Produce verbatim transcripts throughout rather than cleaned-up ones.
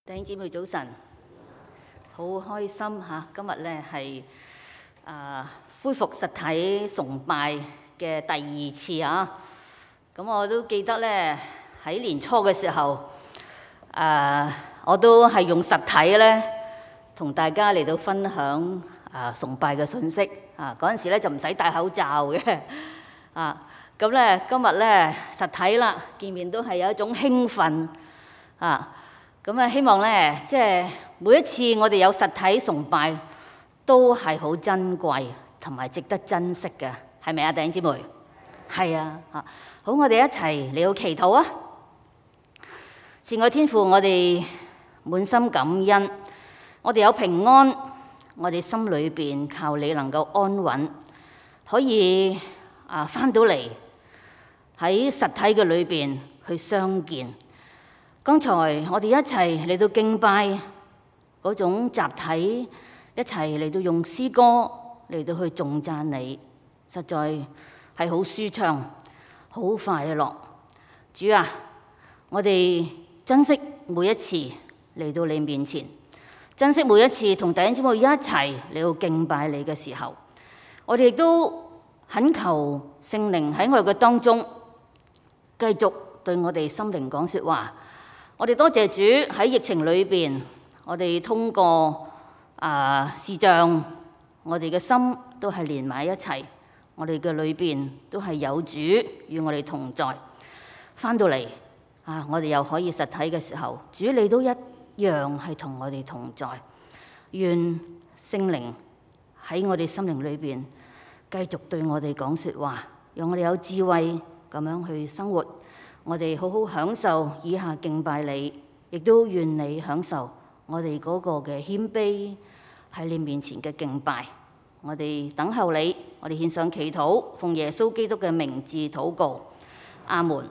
弟兄姊妹早晨，好開心嚇！今日咧係啊恢復實體崇拜嘅第二次啊！咁我都記得咧喺年初嘅時候，啊我都係用實體咧同大家嚟到分享啊崇拜嘅信息啊！嗰陣時咧就唔使戴口罩嘅啊！咁咧今日咧實體啦，見面都係有一種興奮啊！咁啊，希望咧，即係每一次我哋有實體崇拜，都係好珍貴同埋值得珍惜嘅，係咪啊，弟兄姊妹？係啊，嚇！好，我哋一齊嚟到祈禱啊！慈愛天父，我哋滿心感恩，我哋有平安，我哋心裏邊靠你能夠安穩，可以啊返到嚟喺實體嘅裏邊去相見。剛才我哋一齊嚟到敬拜嗰種集體，一齊嚟到用詩歌嚟到去頌讚你，實在係好舒暢、好快樂。主啊，我哋珍惜每一次嚟到你面前，珍惜每一次同弟兄姊妹一齊嚟到敬拜你嘅時候，我哋亦都懇求聖靈喺我哋嘅當中繼續對我哋心靈講說話。我哋多謝主喺疫情裏邊，我哋通過啊視像，我哋嘅心都係連埋一齊，我哋嘅裏邊都係有主與我哋同在。翻到嚟啊，我哋又可以實體嘅時候，主你都一樣係同我哋同在。願聖靈喺我哋心靈裏邊繼續對我哋講說話，讓我哋有智慧咁樣去生活。我哋好好享受以下敬拜你，亦都願你享受我哋嗰個嘅謙卑喺你面前嘅敬拜。我哋等候你，我哋獻上祈禱，奉耶穌基督嘅名字禱告，阿門。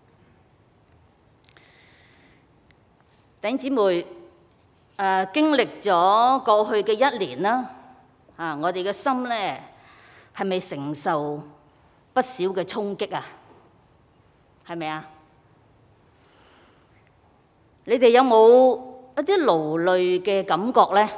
弟兄姊妹，誒、呃、經歷咗過去嘅一年啦，啊，我哋嘅心咧係咪承受不少嘅衝擊啊？係咪啊？你哋有冇一啲勞累嘅感覺咧？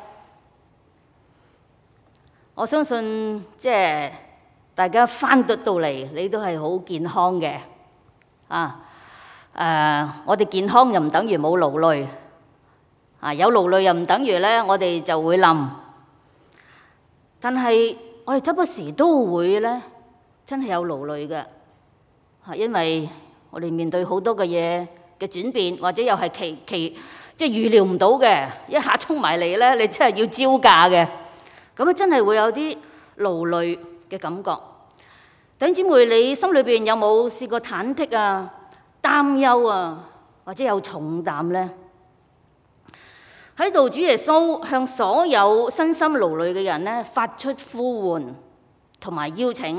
我相信即係大家返得到嚟，你都係好健康嘅啊！誒、呃，我哋健康又唔等於冇勞累啊，有勞累又唔等於咧我哋就會冧。但係我哋執不時都會咧，真係有勞累嘅嚇，因為我哋面對好多嘅嘢嘅轉變，或者又係其其即係預料唔到嘅，一下衝埋嚟咧，你真係要招架嘅。咁啊，真係會有啲勞累嘅感覺。弟兄姊妹，你心裏邊有冇試過忐忑啊、擔憂啊，或者有重擔咧？喺度，主耶穌向所有身心勞累嘅人咧，發出呼喚同埋邀請。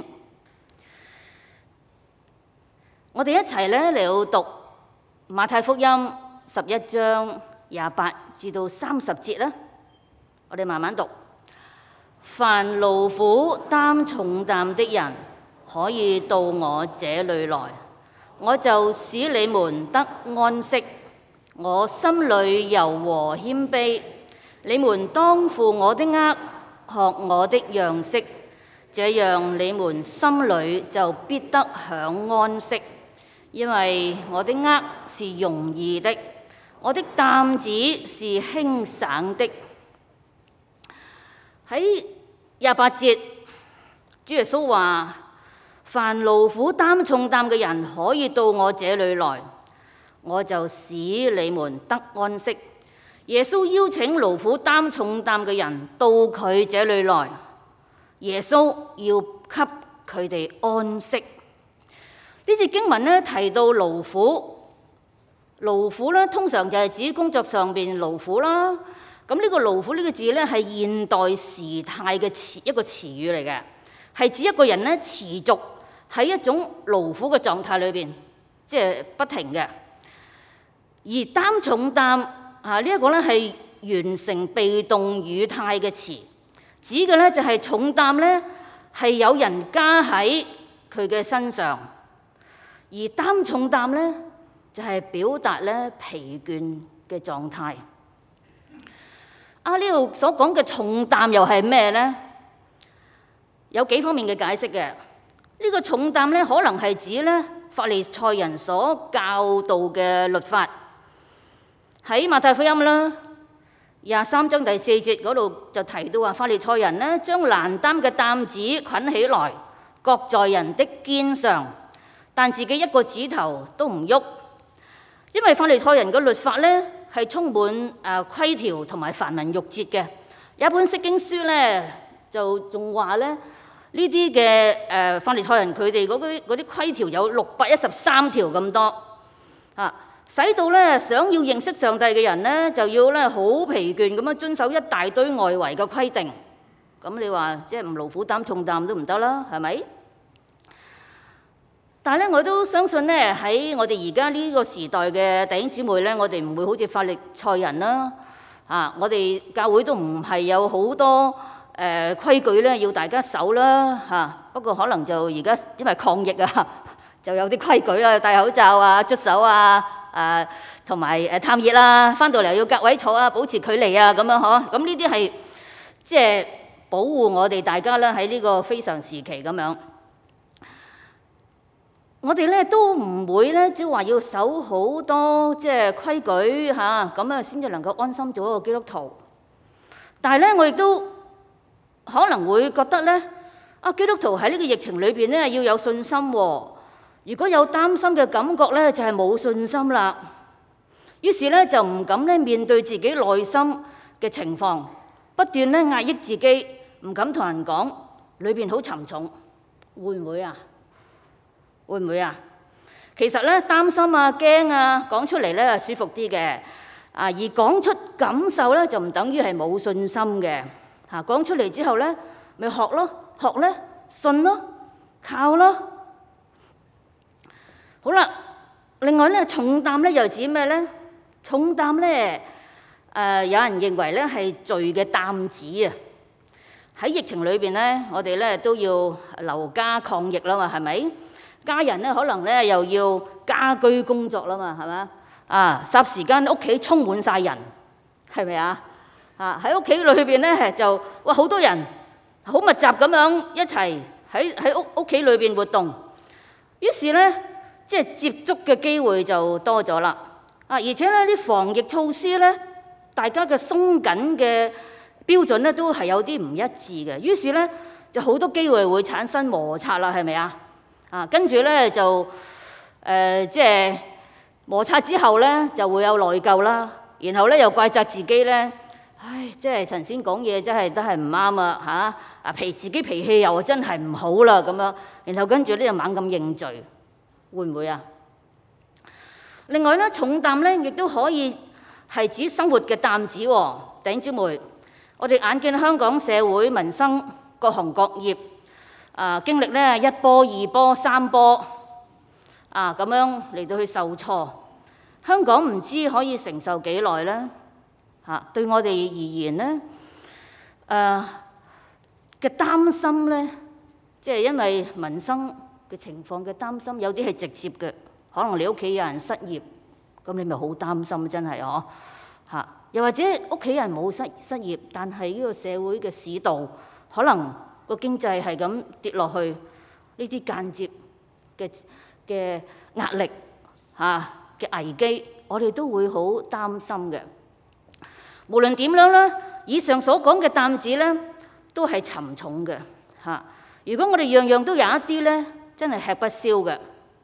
我哋一齊咧嚟到讀馬太福音十一章廿八至到三十節啦。我哋慢慢讀。凡勞苦擔重擔的人，可以到我這裏來，我就使你們得安息。我心裏柔和謙卑，你們當負我的軛，學我的樣式，這樣你們心裏就必得享安息。因為我的軛是容易的，我的擔子是輕省的。喺廿八節，主耶穌話：凡勞苦擔重擔嘅人，可以到我這裏來，我就使你們得安息。耶穌邀請勞苦擔重擔嘅人到佢這裏來，耶穌要給佢哋安息。呢節經文咧提到勞苦，勞苦咧通常就係指工作上邊勞苦啦。咁呢個勞苦呢個字咧係現代時態嘅詞一個詞語嚟嘅，係指一個人咧持續喺一種勞苦嘅狀態裏邊，即係不停嘅。而擔重擔啊呢一個咧係完成被動語態嘅詞，指嘅咧就係重擔咧係有人加喺佢嘅身上。而擔重擔咧，就係表達咧疲倦嘅狀態。 啊，呢度所講嘅重擔又係咩呢？有幾方面嘅解釋嘅。呢個重擔咧，可能係指咧法利賽人所教導嘅律法。喺馬太福音啦廿三章第四節嗰度就提到話，法利賽人咧將難擔嘅擔子捆起來，擱在人的肩上，但自己一個指頭都唔喐。因為法利賽人嘅律法咧係充滿誒規條同埋繁文縟節嘅。有一本釋經書咧就仲話咧，呢啲嘅誒法利賽人佢哋嗰啲嗰啲規條有六百一十三條咁多啊，使到咧想要認識上帝嘅人咧就要咧好疲倦咁樣遵守一大堆外圍嘅規定。咁你話即係唔勞苦擔重擔都唔得啦，係咪？但係咧，我都相信咧喺我哋而家呢個時代嘅弟兄姊妹咧，我哋唔會好似法利賽人啦啊！我哋教會都唔係有好多誒、呃、規矩咧，要大家守啦嚇、啊。不過可能就而家因為抗疫啊，就有啲規矩啦，戴口罩啊、捽手啊、誒同埋誒探熱啦，翻到嚟要隔位坐啊，保持距離啊咁樣嗬。咁呢啲係即係保護我哋大家啦，喺呢個非常時期咁樣。我哋咧都唔會咧，即係話要守好多即係規矩嚇，咁啊先至能夠安心做一個基督徒。但係咧，我亦都可能會覺得咧，啊基督徒喺呢個疫情裏邊咧要有信心喎。如果有擔心嘅感覺咧，就係冇信心啦。於是咧就唔敢咧面對自己內心嘅情況，不斷咧壓抑自己，唔敢同人講，裏邊好沉重，會唔會啊？會唔會啊？其實咧擔心啊、驚啊，講出嚟咧係舒服啲嘅。啊，而講出感受咧就唔等於係冇信心嘅。嚇，講出嚟之後咧，咪學咯，學咧信咯，靠咯。好啦，另外咧重擔咧又指咩咧？重擔咧誒，有人認為咧係罪嘅擔子啊。喺疫情裏邊咧，我哋咧都要留家抗疫啦嘛，係咪？家人咧可能咧又要家居工作啦嘛，係咪？啊，霎時間屋企充滿晒人，係咪啊？啊，喺屋企裏邊咧就哇好多人，好密集咁樣一齊喺喺屋屋企裏邊活動，於是咧即係接觸嘅機會就多咗啦。啊，而且咧啲防疫措施咧，大家嘅鬆緊嘅標準咧都係有啲唔一致嘅，於是咧就好多機會會產生摩擦啦，係咪啊？啊，跟住咧就誒、呃、即係摩擦之後咧就會有內疚啦，然後咧又怪責自己咧，唉，即係陳先講嘢真係都係唔啱啊嚇！啊脾自己脾氣又真係唔好啦咁樣，然後跟住咧又猛咁認罪，會唔會啊？另外咧重擔咧亦都可以係指生活嘅擔子喎，弟兄姊妹，我哋眼見香港社會民生各行各業。啊！經歷咧一波、二波、三波啊，咁樣嚟到去受挫，香港唔知可以承受幾耐咧？嚇，對我哋而言咧，誒嘅擔心咧，即係因為民生嘅情況嘅擔心，有啲係直接嘅，可能你屋企有人失業，咁你咪好擔心，真係哦嚇。又或者屋企人冇失失業，但係呢個社會嘅市道可能個經濟係咁跌落去，呢啲間接嘅嘅壓力嚇嘅危機，我哋都會好擔心嘅。無論點樣咧，以上所講嘅擔子咧，都係沉重嘅嚇。如果我哋樣樣都有一啲咧，真係吃不消嘅。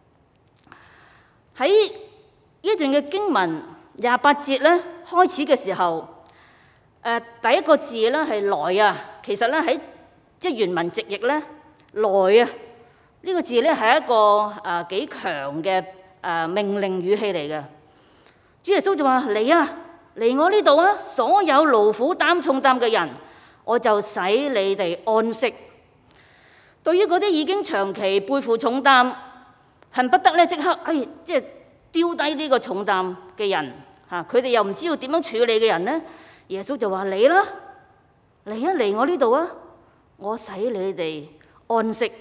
喺呢段嘅經文廿八節咧開始嘅時候，誒第一個字咧係來啊，其實咧喺即係原文直譯咧，來啊！呢個字咧係一個誒幾強嘅誒命令語氣嚟嘅。主耶穌就話：嚟啊，嚟我呢度啊！所有勞苦擔重擔嘅人，我就使你哋安息。對於嗰啲已經長期背負重擔，恨不得咧即刻誒即係丟低呢個重擔嘅人嚇，佢哋又唔知道點樣處理嘅人咧，耶穌就話：嚟啦，嚟啊，嚟我呢度啊！我使你哋安息，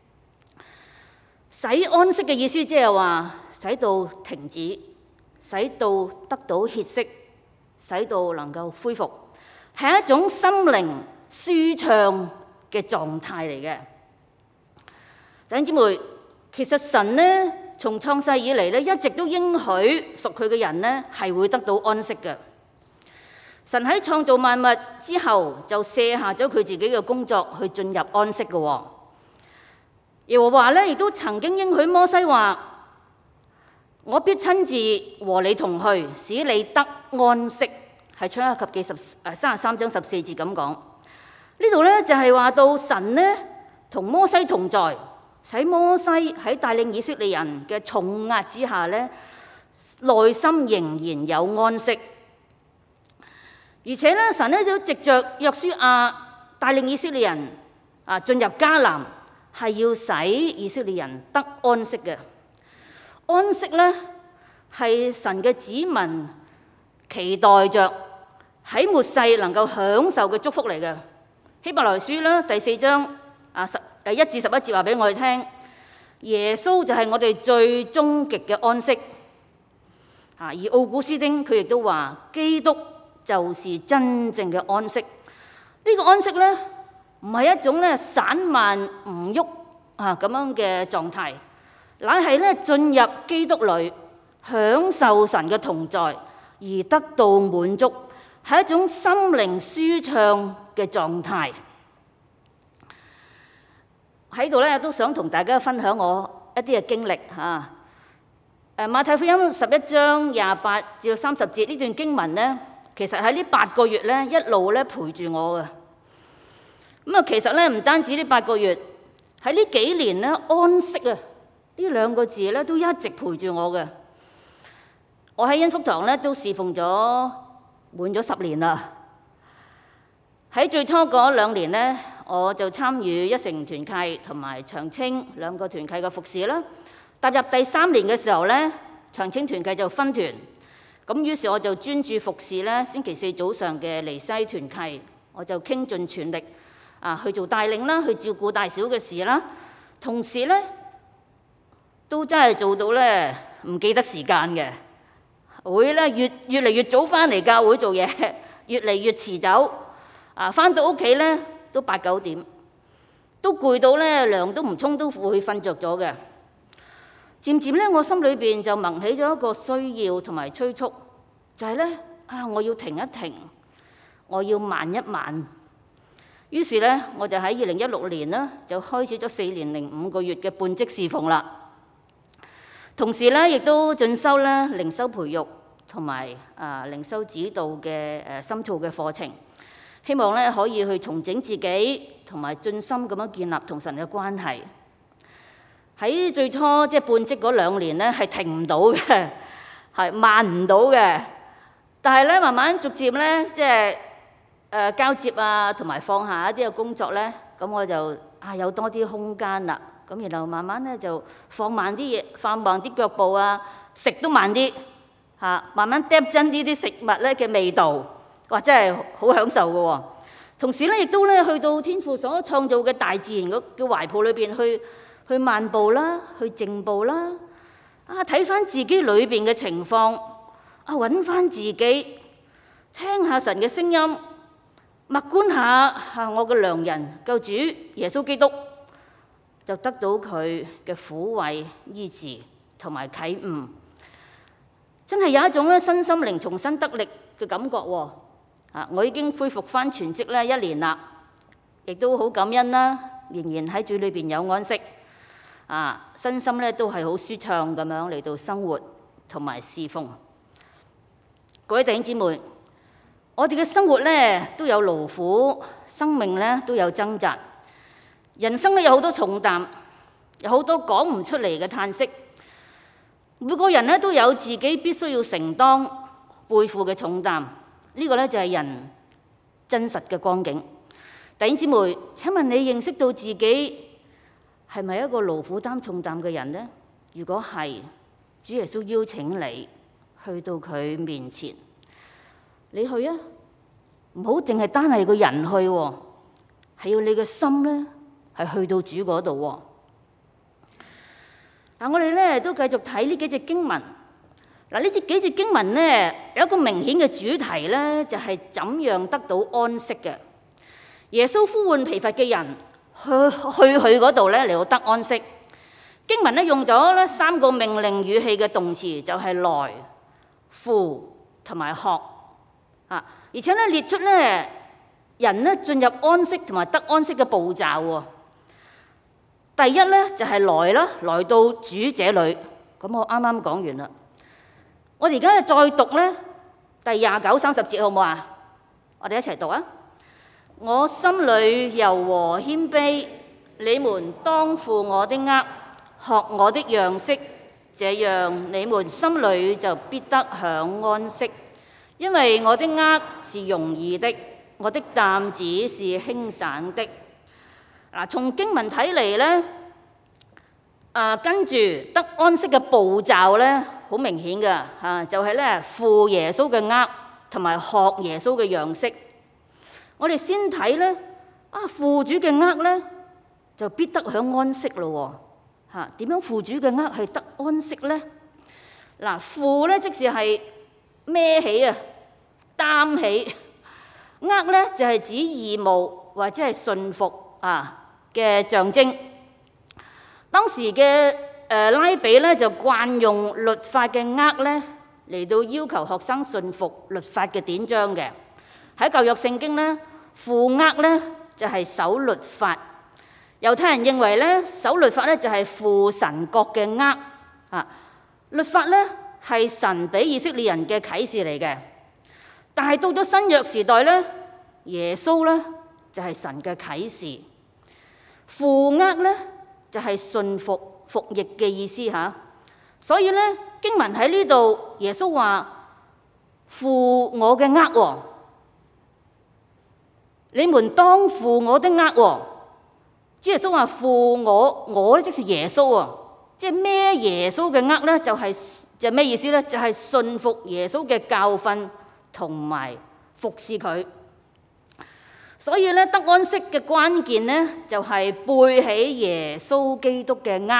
使安息嘅意思即係話使到停止，使到得到歇息，使到能夠恢復。 係一種心靈舒暢嘅狀態嚟嘅。弟兄姊妹，其實神呢從創世以嚟咧，一直都應許屬佢嘅人呢係會得到安息嘅。神喺創造萬物之後，就卸下咗佢自己嘅工作去進入安息嘅。耶和華咧亦都曾經應許摩西話：我必親自和你同去，使你得安息。係出埃及記十誒三十三章十四節咁講。呢度咧就係話到神呢同摩西同在，使摩西喺帶領以色列人嘅重壓之下咧，內心仍然有安息。而且咧，神咧都藉着約書亞帶領以色列人啊進入迦南，係要使以色列人得安息嘅。安息咧係神嘅子民期待着喺末世能夠享受嘅祝福嚟嘅。希伯來書咧第四章啊十誒一至十一節話俾我哋聽，耶穌就係我哋最終極嘅安息。啊，而奧古斯丁佢亦都話，基督就是真正嘅安息。呢、這個安息咧唔係一種咧散漫唔喐啊咁樣嘅狀態，乃係咧進入基督裏，享受神嘅同在而得到滿足，係一種心靈舒暢嘅狀態。喺度咧都想同大家分享我一啲嘅經歷嚇。誒馬太福音十一章廿八至到三十節呢段經文咧，其實喺呢八個月咧一路咧陪住我嘅。咁啊，其實咧唔單止呢八個月，喺呢幾年咧安息啊呢兩個字咧都一直陪住我嘅。我喺恩福堂咧都侍奉咗滿咗十年啦。喺最初嗰兩年咧，我就參與一成團契同埋長青兩個團契嘅服侍啦。踏入第三年嘅時候咧，長青團契就分團，咁於是我就專注服侍咧星期四早上嘅離西團契，我就傾盡全力啊去做帶領啦，去照顧大小嘅事啦，同時咧都真係做到咧唔記得時間嘅，會咧越越嚟越早翻嚟教會做嘢，越嚟越遲走，啊翻到屋企咧都八九點，都攰到咧涼都唔沖都會瞓着咗嘅。漸漸咧，我心裏邊就萌起咗一個需要同埋催促，就係咧啊，我要停一停，我要慢一慢。於是咧，我就喺二零一六年咧就開始咗四年零五個月嘅半職侍奉啦。同時咧，亦都進修咧靈修培育同埋啊靈修指導嘅誒深造嘅課程，希望咧可以去重整自己同埋盡心咁樣建立同神嘅關係。喺最初即係半職嗰兩年咧，係停唔到嘅，係慢唔到嘅。但係咧，慢慢逐漸咧，即係誒交接啊，同埋放下一啲嘅工作咧，咁我就啊有多啲空間啦。咁然後慢慢咧就放慢啲嘢，放慢啲腳步啊，食都慢啲嚇，慢慢嗒真啲啲食物咧嘅味道，哇！真係好享受嘅喎。同時咧，亦都咧去到天父所創造嘅大自然嘅懷抱裏邊去。去漫步啦，去靜步啦，啊睇翻自己裏邊嘅情況，啊揾翻自己，聽下神嘅聲音，默觀下嚇我嘅良人救主耶穌基督，就得到佢嘅撫慰醫治同埋啟悟，真係有一種咧身心靈重新得力嘅感覺喎。啊，我已經恢復翻全職咧一年啦，亦都好感恩啦，仍然喺主裏邊有安息。啊，身心咧都係好舒暢咁樣嚟到生活同埋侍奉。各位弟兄姊妹，我哋嘅生活咧都有勞苦，生命咧都有掙扎，人生咧有好多重擔，有好多講唔出嚟嘅嘆息。每個人咧都有自己必須要承擔背負嘅重擔，呢個咧就係人真實嘅光景。弟兄姊妹，請問你認識到自己係咪一個勞苦擔重擔嘅人呢？如果係，主耶穌邀請你去到佢面前，你去啊！唔好淨係單係個人去喎，係要你嘅心咧係去到主嗰度喎。嗱，我哋咧都繼續睇呢幾隻經文， 嗱，呢節幾節經文咧有一個明顯嘅主題咧，就係怎樣得到安息嘅。耶穌呼喚疲乏嘅人去去佢嗰度咧嚟到得安息。經文咧用咗咧三個命令語氣嘅動詞，就係來、父同埋學啊，而且咧列出咧人咧進入安息同埋得安息嘅步驟喎。第一咧就係來啦，來到主這裏。咁我啱啱講完啦。我哋而家再讀咧第廿九、三十節好唔好啊？我哋一齊讀啊！我心裏柔和謙卑，你們當負我的軛，學我的樣式，這樣你們心裏就必得享安息。因為我的軛是容易的，我的擔子是輕省的。嗱，從經文睇嚟咧，啊跟住得安息嘅步驟咧，好明顯嘅嚇，就係咧負耶穌嘅軛同埋學耶穌嘅樣式。我哋先睇咧，啊負主嘅軛咧，就必得享安息咯喎嚇。點樣負主嘅軛係得安息咧？嗱，負咧即是係孭起啊，擔起；軛咧就係指義務或者係順服啊嘅象徵。當時嘅誒拉比咧就慣用律法嘅軛咧嚟到要求學生順服律法嘅典章嘅。喺舊約聖經咧，負軛咧就係守律法。猶太人認為咧守律法咧就係負神國嘅軛啊。律法咧係神俾以色列人嘅啟示嚟嘅，但係到咗新約時代咧，耶穌咧就係神嘅啟示。負軛咧就係順服服役嘅意思嚇，所以咧經文喺呢度，耶穌話負我嘅軛喎，你們當負我的軛喎。主耶穌話負我，我咧即是耶穌喎，即係孭耶穌嘅軛咧，就係就咩意思咧？就係順服耶穌嘅教訓同埋服侍佢。所以咧，得安息嘅關鍵咧，就係背起耶穌基督嘅軛。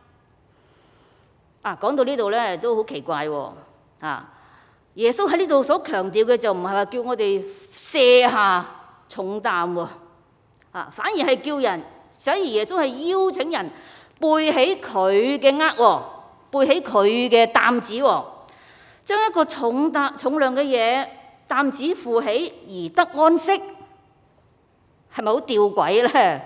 啊，講到呢度咧，都好奇怪喎！啊，耶穌喺呢度所強調嘅就唔係話叫我哋卸下重擔喎，啊，反而係叫人，所以耶穌係邀請人背起佢嘅軛喎，背起佢嘅擔子喎，將一個重擔重量嘅嘢擔子負起而得安息。係咪好吊詭咧？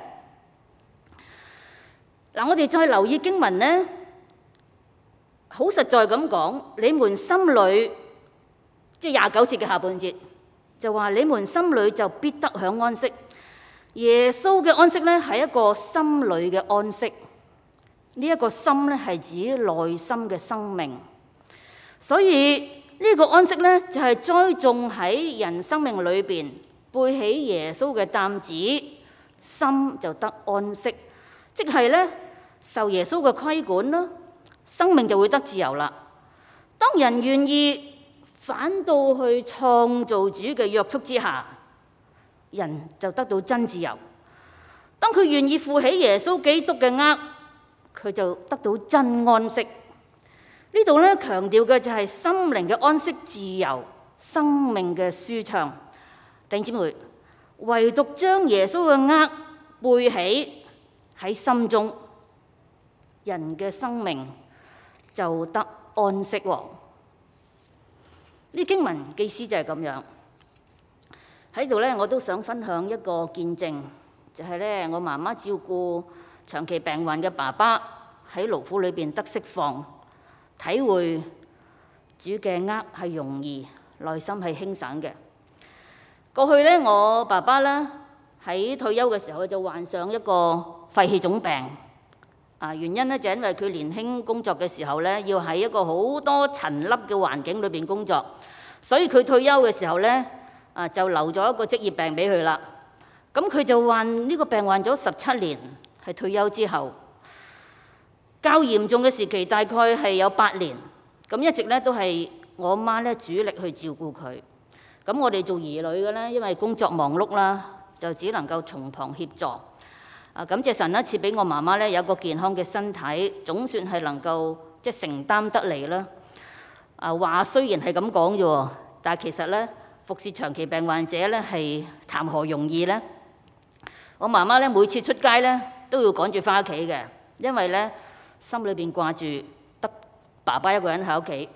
嗱，我哋再留意經文咧，好實在咁講，你們心裏即係廿九節嘅下半節就話：你們心裏就必得享安息。耶穌嘅安息咧係一個心裏嘅安息，呢、這、一個心咧係指內心嘅生命，所以呢個安息咧就係栽種喺人生命裏邊。背起耶穌嘅擔子，心就得安息，即係咧受耶穌嘅規管啦，生命就會得自由啦。當人願意反到去創造主嘅約束之下，人就得到真自由。當佢願意負起耶穌基督嘅軛，佢就得到真安息。呢度咧強調嘅就係心靈嘅安息、自由、生命嘅舒暢。弟兄姊妹，唯獨將耶穌嘅軛背起喺心中，人嘅生命就得安息喎。呢經文嘅意思就係咁樣。喺度咧，我都想分享一個見證，就係咧我媽媽照顧長期病患嘅爸爸喺勞苦裏邊得釋放，體會主嘅軛係容易，內心係輕省嘅。過去咧，我爸爸咧喺退休嘅時候就患上一個肺氣腫病，啊原因咧就係因為佢年輕工作嘅時候咧，要喺一個好多塵粒嘅環境裏邊工作，所以佢退休嘅時候咧，啊就留咗一個職業病俾佢啦。咁佢就患呢個病患咗十七年，係退休之後較嚴重嘅時期大概係有八年，咁一直咧都係我媽咧主力去照顧佢。咁我哋做兒女嘅咧，因為工作忙碌啦，就只能夠從旁協助。啊，感謝神一次俾我媽媽咧有個健康嘅身體，總算係能夠即係承擔得嚟啦。 啊話雖然係咁講啫喎，但係其實咧服侍長期病患者咧係談何容易咧？我媽媽咧每次出街咧都要趕住翻屋企嘅，因為咧心裏邊掛住得爸爸一個人喺屋企。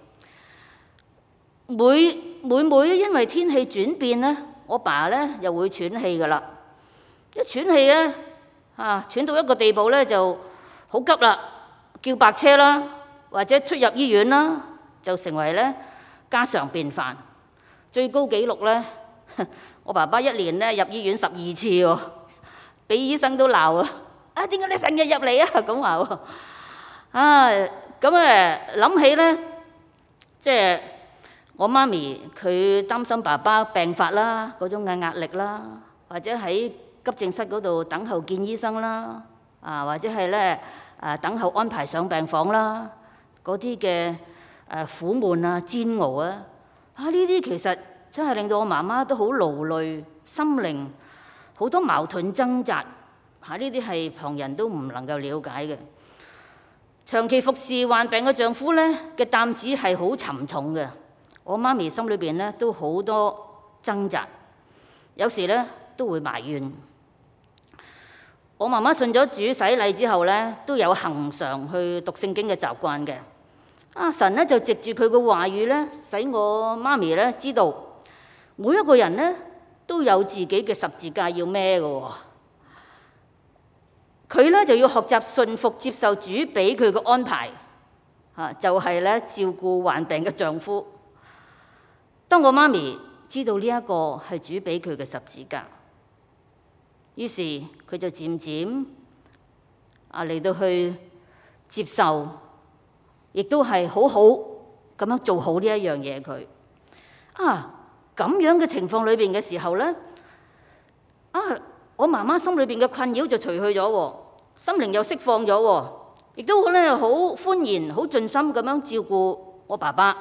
每每每因為天氣轉變咧，我爸咧又會喘氣噶啦。一喘氣咧啊，喘到一個地步咧就好急啦，叫白車啦，或者出入醫院啦，就成為咧家常便飯。最高紀錄咧，我爸爸一年咧入醫院十二次喎，俾醫生都鬧啊！啊，點解你成日入嚟啊？咁話喎，啊咁誒諗起咧，即係我媽咪佢擔心爸爸病發啦，嗰種嘅壓力啦，或者喺急症室嗰度等候見醫生啦，啊或者係咧誒等候安排上病房啦，嗰啲嘅誒苦悶啊、煎熬啊，啊呢啲其實真係令到我媽媽都好勞累，心靈好多矛盾掙扎。嚇！呢啲係旁人都唔能夠了解嘅。長期服侍患病嘅丈夫咧嘅擔子係好沉重嘅。我媽咪心裏邊咧都好多掙扎，有時咧都會埋怨。我媽媽信咗主洗禮之後咧，都有恆常去讀聖經嘅習慣嘅。啊，神咧就藉住佢嘅話語咧，使我媽咪咧知道每一個人咧都有自己嘅十字架要孭嘅喎。佢咧就要學習順服接受主俾佢嘅安排，嚇就係咧照顧患病嘅丈夫。當我媽咪知道呢一個係主俾佢嘅十字架，於是佢就漸漸啊嚟到去接受，亦都係好好咁樣做好呢一樣嘢。佢啊咁樣嘅情況裏邊嘅時候咧，啊我媽媽心裏邊嘅困擾就除去咗喎，心靈又釋放咗喎，亦都咧好歡然、好盡心咁樣照顧我爸爸。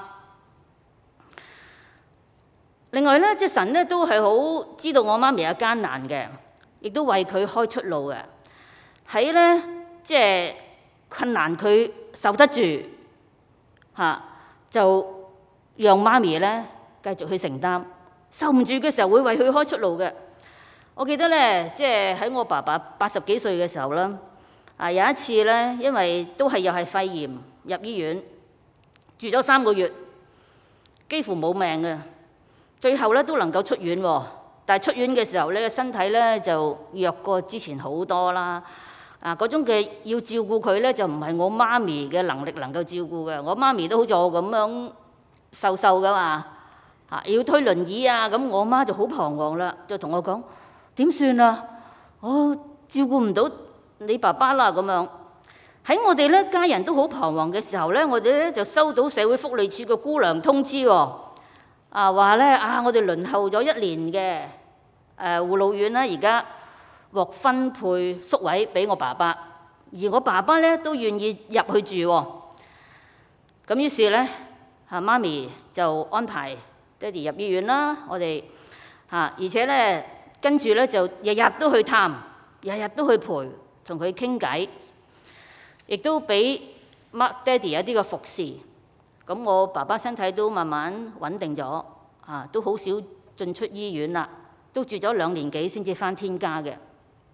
另外咧，即係神咧都係好知道我媽咪嘅艱難嘅，亦都為佢開出路嘅。喺咧即係困難佢受得住嚇，就讓媽咪咧繼續去承擔。受唔住嘅時候會為佢開出路嘅。我記得咧，即係喺我爸爸八十幾歲嘅時候啦，啊有一次咧，因為都係又係肺炎入醫院，住咗三個月，幾乎冇命嘅。最後咧都能夠出院喎，但係出院嘅時候咧，身體咧就弱過之前好多啦。啊，嗰種嘅要照顧佢咧，就唔係我媽咪嘅能力能夠照顧嘅。我媽咪都好似我咁樣瘦瘦噶嘛，啊要推輪椅啊，咁我媽就好彷徨啦，就同我講：點算啊？我照顧唔到你爸爸啦咁樣。喺我哋咧家人都好彷徨嘅時候咧，我哋咧就收到社會福利署嘅姑娘通知喎。啊話咧啊，我哋輪候咗一年嘅誒護老院啦，而家獲分配宿位俾我爸爸，而我爸爸咧都願意入去住喎。咁於是咧嚇媽咪就安排爹哋入醫院啦，我哋嚇，而且咧跟住咧就日日都去探，日日都去陪同佢傾偈，亦都俾媽爹哋一啲嘅服侍。咁我爸爸身體都慢慢穩定咗，啊，都好少進出醫院啦，都住咗兩年幾先至返天家嘅。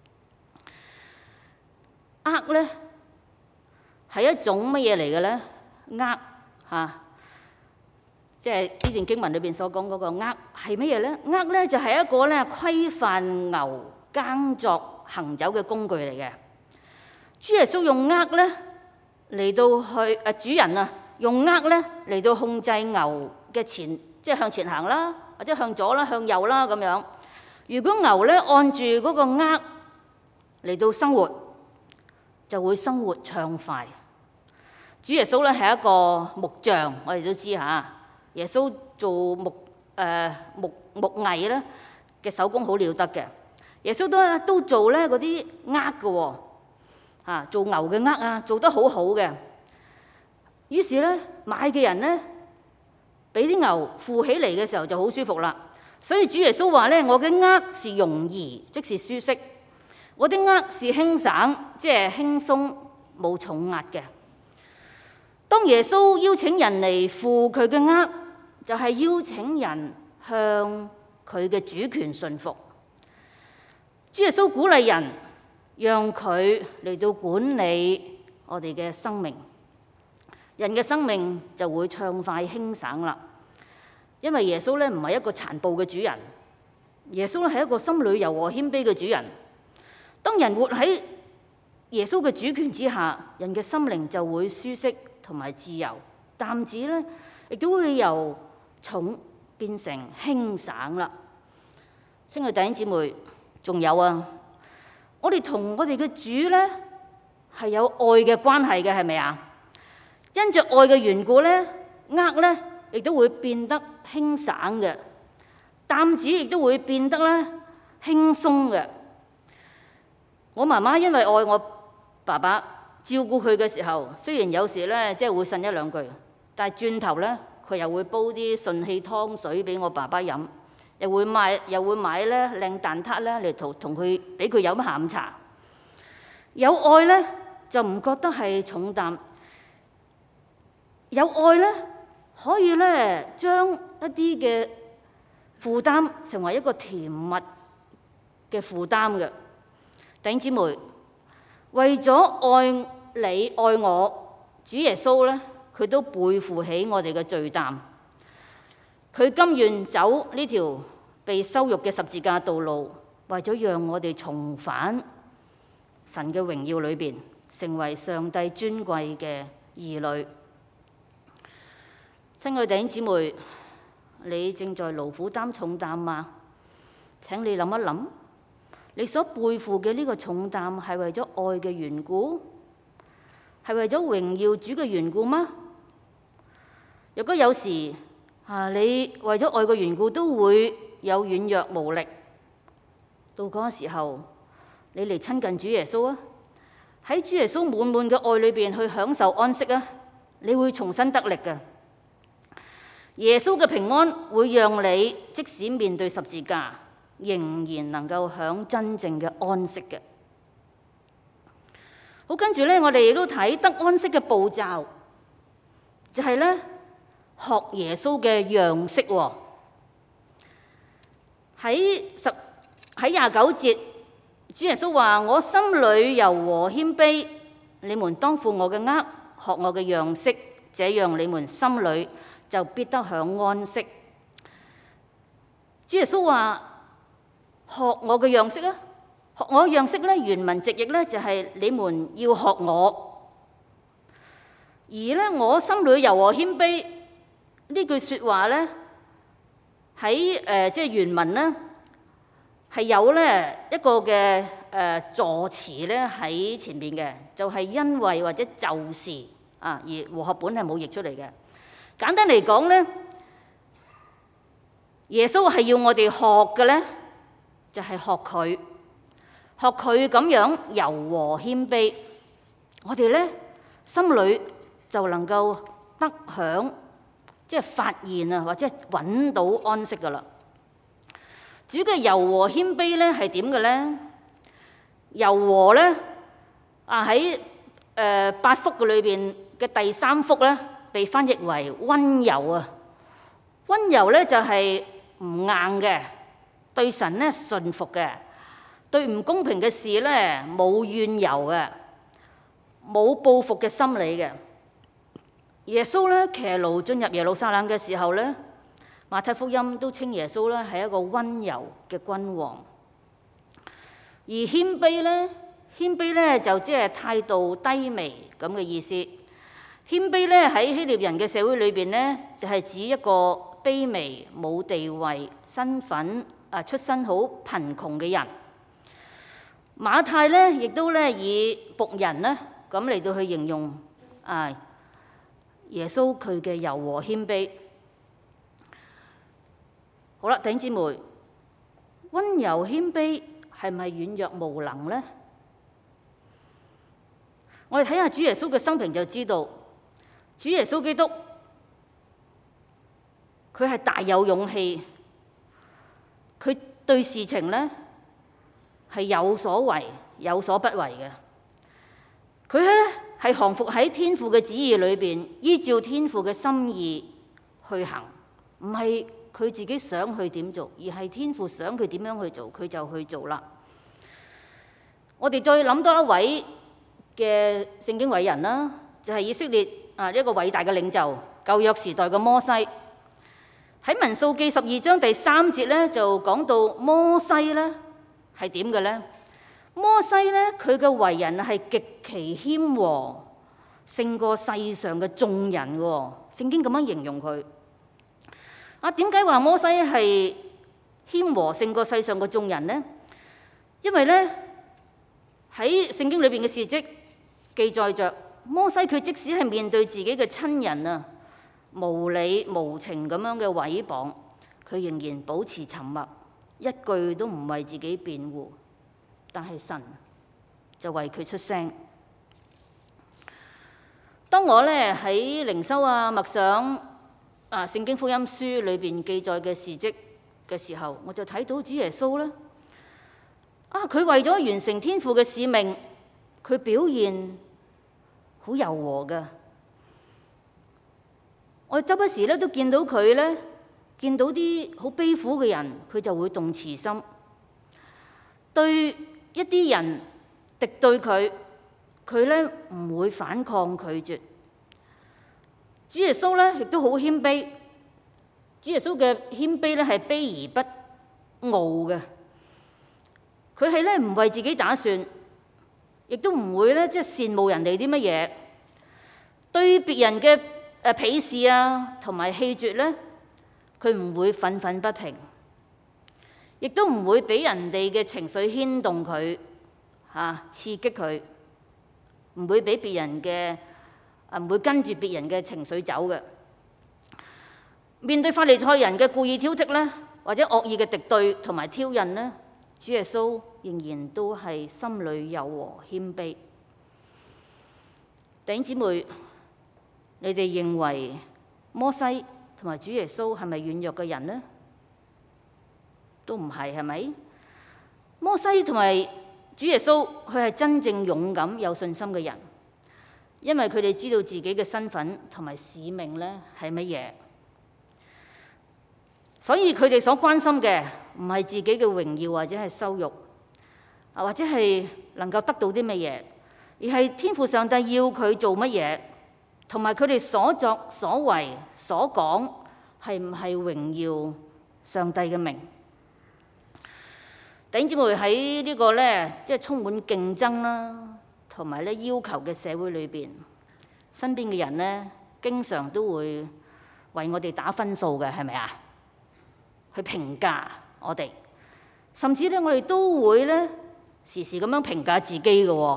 呃咧係一種乜嘢嚟嘅咧？呃嚇，即係呢段經文裏邊所講嗰個呃係乜嘢咧？呃咧就係一個咧規範牛耕作行走嘅工具嚟嘅。主耶穌用呃咧嚟到去誒主人啊。用呃咧嚟到控制牛嘅前，即係向前行啦，或者向左啦、向右啦咁樣。如果牛咧按住嗰個呃嚟到生活，就會生活暢快。主耶穌咧係一個木匠，我哋都知嚇。耶穌做木誒、呃、木木藝咧嘅手工好了得嘅。耶穌都都做咧嗰啲呃嘅喎，嚇做牛嘅呃啊，做得好好嘅。於是咧，買嘅人咧，俾啲牛扶起嚟嘅時候就好舒服啦。所以主耶穌話咧：我嘅軛是容易，即是舒適；我的軛是輕省，即係輕鬆冇重壓嘅。 當耶穌邀請人嚟負佢嘅軛，就係邀請人向佢嘅主權順服。主耶穌鼓勵人，讓佢嚟到管理我哋嘅生命，人嘅生命就會暢快輕省啦。因為耶穌咧唔係一個殘暴嘅主人，耶穌咧係一個心裏柔和謙卑嘅主人。當人活喺耶穌嘅主權之下，人嘅心靈就會舒適同埋自由，擔子咧亦都會由重變成輕省啦。親愛弟兄姊妹，仲有啊，我哋同我哋嘅主咧係有愛嘅關係嘅，係咪啊？因着愛嘅緣故咧，軛咧亦都會變得輕省嘅，擔子亦都會變得咧輕鬆嘅。我媽媽因為愛我爸爸，照顧佢嘅時候，雖然有時咧即係會呻一兩句，但係轉頭咧佢又會煲啲順氣湯水俾我爸爸飲，又會買又會買咧靚蛋撻咧嚟同同佢俾佢飲下午茶。有愛咧就唔覺得係重擔，有愛咧可以咧將一啲嘅負擔成為一個甜蜜嘅負擔嘅。弟兄姊妹，為咗愛你愛我，主耶穌咧佢都背負起我哋嘅罪擔，佢甘願走呢條被羞辱嘅十字架道路，為咗讓我哋重返神嘅榮耀裏邊，成為上帝尊貴嘅兒女。親愛弟兄姊妹，你正在勞苦擔重擔嗎？請你諗一諗，你所背負嘅呢個重擔係為咗愛嘅緣故，係為咗榮耀主嘅緣故嗎？如果有時啊，你為咗愛嘅緣故都會有軟弱無力，到嗰個時候，你嚟親近主耶穌啊！喺主耶穌滿滿嘅愛裏邊去享受安息啊！你會重新得力嘅。耶穌嘅平安會讓你即使面對十字架，仍然能夠享真正嘅安息嘅。好，跟住咧，我哋亦都睇得安息嘅步驟，就係咧學耶穌嘅樣式喎。喺十喺廿九節，主耶穌話：我心裏柔和謙卑，你們當負我嘅軛，學我嘅樣式，這樣你們心裏就必得享安息。主耶穌話：學我嘅樣式啊！學我嘅樣式咧，原文直譯咧就係你們要學我。而咧，我心裏柔和謙卑呢句説話咧，喺誒即係原文咧係有咧一個嘅誒助詞咧喺前面嘅，就係因為或者就是啊，而和合本係冇譯出嚟嘅。簡單嚟講咧，耶穌係要我哋學嘅咧，就係學佢，學佢咁樣柔和謙卑，我哋咧心裏就能夠得享，即係發現啊，或者揾到安息噶啦。主嘅柔和謙卑咧係點嘅咧？柔和咧啊喺誒八福嘅裏邊嘅第三福咧，被翻譯為溫柔啊。溫柔咧就係唔硬嘅，對神咧順服嘅，對唔公平嘅事咧冇怨尤嘅，冇報復嘅心理嘅。耶穌咧騎驢進入耶路撒冷嘅時候咧，馬太福音都稱耶穌咧係一個溫柔嘅君王。而謙卑咧，謙卑咧就即係態度低微咁嘅意思。謙卑咧喺希臘人嘅社會裏邊咧，就係指一個卑微、冇地位、身份啊出身好貧窮嘅人。馬太咧亦都咧以僕人咧咁嚟到去形容啊耶穌佢嘅柔和謙卑。好啦，弟兄姊妹，溫柔謙卑係咪軟弱無能咧？我哋睇下主耶穌嘅生平就知道，主耶穌基督佢係大有勇氣，佢對事情咧係有所為有所不為嘅。佢咧係降服喺天父嘅旨意裏邊，依照天父嘅心意去行，唔係佢自己想去點做，而係天父想佢點樣去做，佢就去做啦。我哋再諗多一位嘅聖經偉人啦，就係以色列啊一個偉大嘅領袖，舊約時代嘅摩西。喺民數記十二章第三節咧，就講到摩西咧係點嘅咧？摩西咧佢嘅為人係極其謙和，勝過世上嘅眾人喎。聖經咁樣形容佢。啊，點解話摩西係謙和勝過世上嘅眾人呢？因為咧喺聖經裏邊嘅事蹟記載着，摩西佢即使係面對自己嘅親人啊，無理無情咁樣嘅毀謗，佢仍然保持沉默，一句都唔為自己辯護。但係神就為佢出聲。當我咧喺靈修啊默想啊聖經福音書裏邊記載嘅事蹟嘅時候，我就睇到主耶穌咧啊，佢為咗完成天父嘅使命，佢表現好柔和㗎。我周不時咧都見到佢咧，見到啲好悲苦嘅人，佢就會動慈心，對一啲人敵對佢，佢咧唔會反抗拒絕。主耶穌咧亦都好謙卑，主耶穌嘅謙卑咧係卑而不傲嘅。佢係咧唔為自己打算，亦都唔會咧即係羨慕人哋啲乜嘢，對別人嘅誒鄙視啊同埋棄絕咧，佢唔會憤憤不平。亦都唔會俾人哋嘅情緒牽動佢，嚇、啊、刺激佢，唔會俾別人嘅啊唔會跟住別人嘅情緒走嘅。面對法利賽人嘅故意挑剔咧，或者惡意嘅敵對同埋挑釁咧，主耶穌仍然都係心裏柔和謙卑。弟兄姊妹，你哋認為摩西同埋主耶穌係咪軟弱嘅人呢？都唔係，係咪？摩西同埋主耶穌，佢係真正勇敢有信心嘅人，因為佢哋知道自己嘅身份同埋使命咧係乜嘢，所以佢哋所關心嘅唔係自己嘅榮耀或者係羞辱，啊或者係能夠得到啲乜嘢，而係天父上帝要佢做乜嘢，同埋佢哋所作所為所講係唔係榮耀上帝嘅名。弟兄姊妹，喺呢個咧，即係充滿競爭啦，同埋咧要求嘅社會裏邊，身邊嘅人咧，經常都會為我哋打分數嘅，係咪啊？去評價我哋，甚至咧我哋都會咧時時咁樣評價自己嘅喎。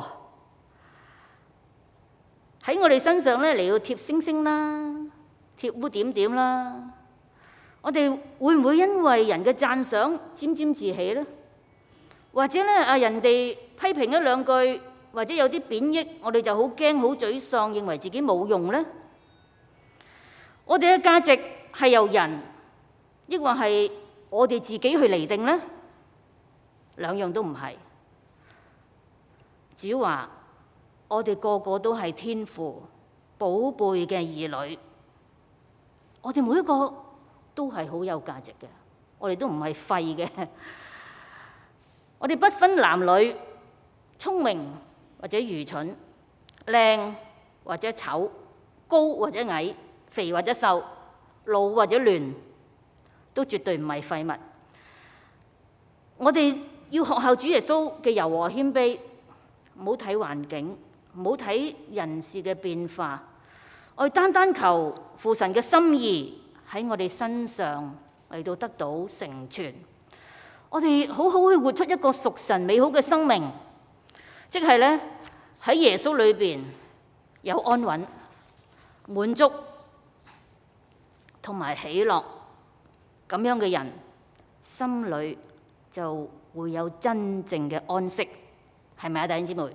喺我哋身上咧嚟到貼星星啦，貼污點點啦，我哋會唔會因為人嘅讚賞沾沾自喜咧？或者咧啊，人哋批評一兩句，或者有啲貶抑，我哋就好驚、好沮喪，認為自己冇用咧。我哋嘅價值係由人，抑或係我哋自己去釐定咧？兩樣都唔係。主話：我哋個個都係天父寶貝嘅兒女，我哋每一個都係好有價值嘅，我哋都唔係廢嘅。我哋不分男女，聰明或者愚蠢，靚或者醜，高或者矮，肥或者瘦，老或者嫩，都絕對唔係廢物。我哋要學效主耶穌嘅柔和謙卑，唔好睇環境，唔好睇人事嘅變化，我哋單單求父神嘅心意喺我哋身上嚟到得到成全。我哋好好去活出一個屬神美好嘅生命，即係咧喺耶穌裏邊有安穩、滿足同埋喜樂，咁樣嘅人心裏就會有真正嘅安息，係咪啊，弟兄姊妹？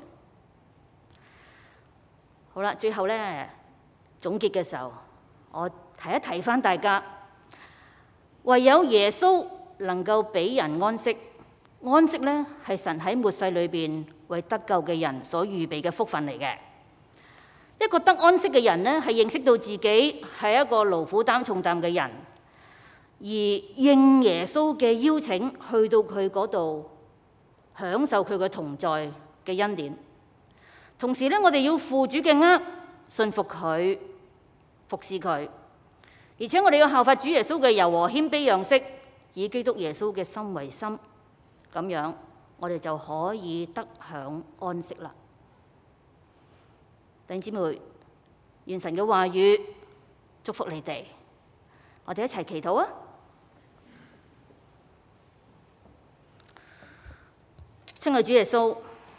好啦，最後咧總結嘅時候，我提一提返大家，唯有耶穌能夠俾人安息，安息咧係神喺末世裏邊為得救嘅人所預備嘅福分嚟嘅。 一個得安息嘅人呢，係認識到自己係一個勞苦擔重擔嘅人，而應耶穌嘅邀請去到佢嗰度，享受佢嘅同在嘅恩典。同時咧，我哋要負主嘅軛，信服佢，服侍佢，而且我哋要效法主耶穌嘅柔和謙卑樣式，以基督耶穌嘅心為心，咁樣我哋就可以得享安息啦。弟兄姊妹，願神嘅話語祝福你哋，我哋一齊祈禱啊！親愛主耶穌，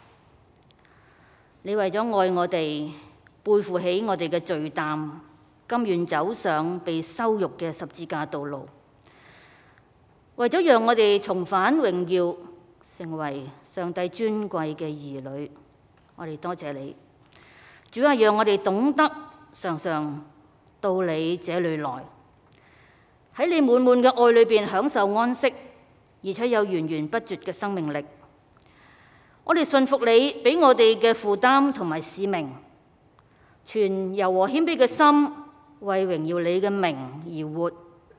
你為咗愛我哋，背負起我哋嘅罪擔，甘願走上被羞辱嘅十字架道路，為咗讓我哋重返榮耀，成為上帝尊貴嘅兒女，我哋多謝你。主啊，讓我哋懂得常常到你這裏來，喺你滿滿嘅愛裏邊享受安息，而且有源源不絕嘅生命力。我哋信服你俾我哋嘅負擔同埋使命，存柔和謙卑嘅心，為榮耀你嘅名而活。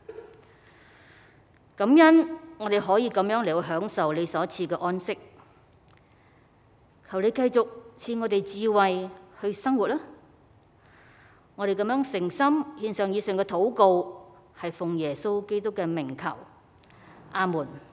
感恩我哋可以咁樣嚟去享受你所賜嘅安息。求你繼續賜我哋智慧去生活啦！我哋咁樣誠心獻上以上嘅禱告，係奉耶穌基督嘅名求。阿門。